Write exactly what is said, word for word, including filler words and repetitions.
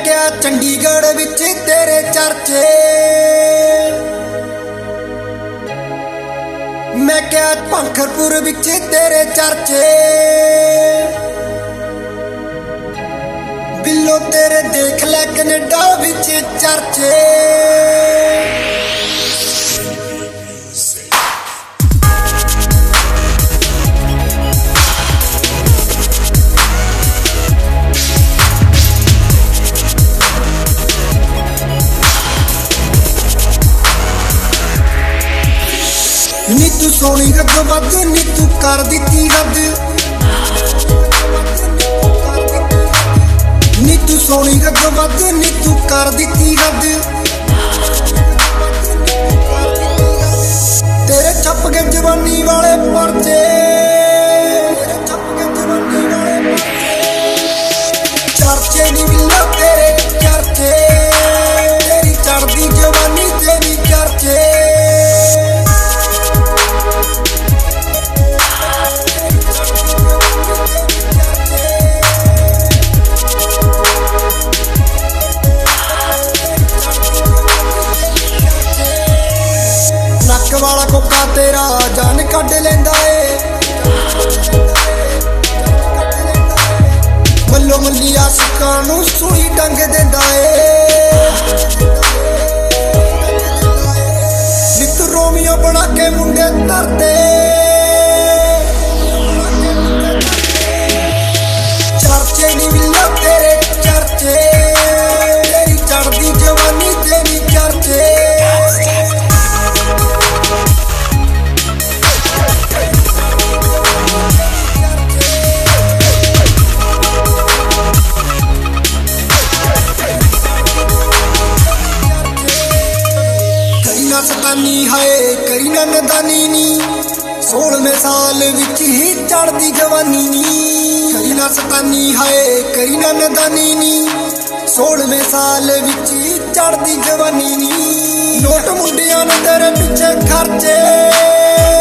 क्या चंडीगढ़ विच तेरे चर्चे, मैं क्या पंखरपुर विच तेरे चर्चे, बिल्लो तेरे देख लै कनेडा विच चर्चे। नी तू सोनी गद वध नी तू कर दिती हद, नी तू सोनी गद वध नी तू कर दिती हद। तेरे छप गए जवानी वाले परचे, चर्चे नी मिलो तेरे चर्चे, तेरी चढ़दी जवानी तेरी चर्चे। वाला कोका तेरा जान कढ लेंदा ए, मल्लो मल्ली आशिकां नूं सूई डंग देंदा ए। नित रोमियो बना के मुंडे तरदे, चर्चे नी मिलो तेरे चर्चे, तेरी चढ़दी जवानी तेरी चर्चे। सतानी है करी ना नदानी नी, सोलहवें साल विच ही चढ़दी जवानी नी। करी ना सतानी है करी ना नदानी नी, सोलहवें साल विच ही चढ़दी जवानी नी। नोट मुंडियां ने तेरे पिछे खर्चे,